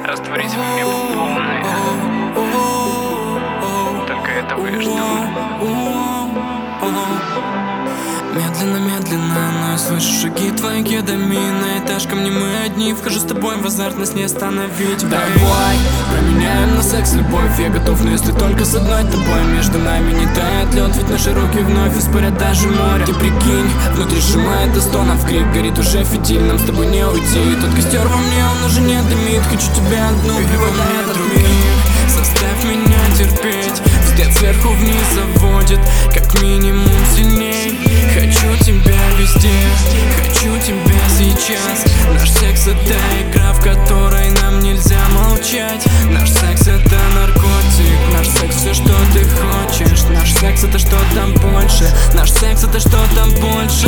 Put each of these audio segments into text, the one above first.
Растворить в уме по полной. Только этого я жду. Медленно, медленно, но я слышу шаги твои кедами. На этаж ко мне мы одни. Вхожу с тобой в азарт, нас не остановить. Давай, променяем на секс любовь. Я готов, но если только с одной тобой. Между нами не тает лед, ведь наши руки вновь испарят даже море. Ты прикинь, внутри сжимает до стонов крик. Горит уже фитиль, нам с тобой не уйти. Тот костер во мне, он уже не дымит. Хочу тебя одну, пиво на этот мир. Заставь меня терпеть. Взгляд сверху вниз заводит, как минимум сильней. Хочу тебя везде, хочу тебя сейчас. Наш секс — это игра, в которой нам нельзя молчать. Наш секс — это наркотик, наш секс — все, что ты хочешь. Наш секс — это что-то больше, наш секс — это что-то больше.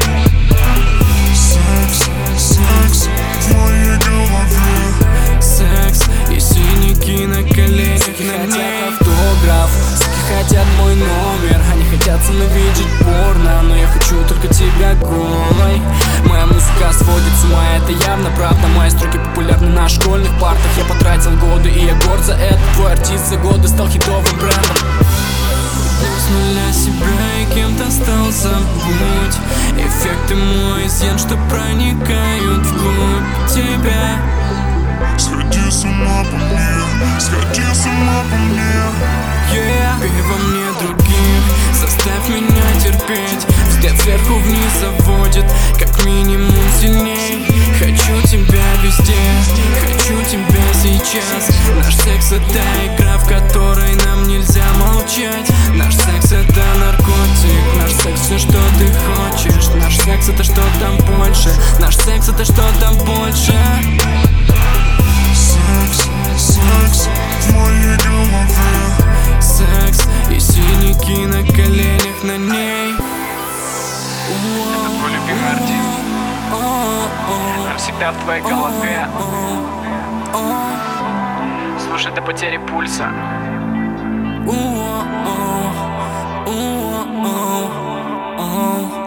Секс, секс в моей голове. Секс и синяки на коленях на ней. Автограф, суки хотят мой номер. Они хотят со мной видеть порно, но я хочу только тебя голой. Моя музыка сводит с ума, это явно правда. Мои строки популярны на школьных партах. Я потратил годы и я горд за это. Твой артист за годы стал хитовым брендом. С нуля себя и кем-то стал, забудь. Эффекты мой изъян, что проникают вглубь тебя. Сходи с ума по мне, сходи с ума по мне. Пей во мне других, заставь меня терпеть. Взгляд сверху вниз заводит, как минимум сильней. Хочу тебя везде, хочу тебя сейчас. Наш секс — это игра, в которой нам нельзя молчать. Наш секс — это наркотик, наш секс — все, что ты хочешь. Наш секс — это что-то больше, наш секс — это что-то больше. Секс, секс в моей голове. Секс и синяки на коленях на ней. Это твой любимый артист. Навсегда в твоей голове. Слушай до потери пульса. Oh